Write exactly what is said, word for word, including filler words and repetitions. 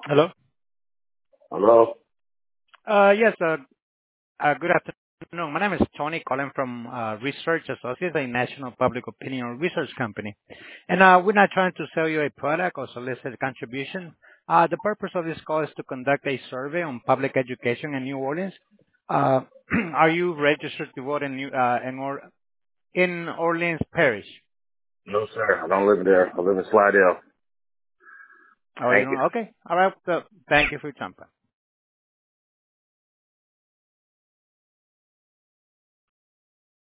Hello? Hello? Uh Yes, uh uh good afternoon. My name is Tony, calling from uh Research Associates, a national public opinion research company. And uh We're not trying to sell you a product or solicit a contribution. Uh The purpose of this call is to conduct a survey on public education in New Orleans. Uh Are you registered to vote in New uh in Or- in Orleans Parish? No, sir. I don't live there. I live in Slidell. Oh, you Thank you. know. Okay. All right. So Thank you for your time.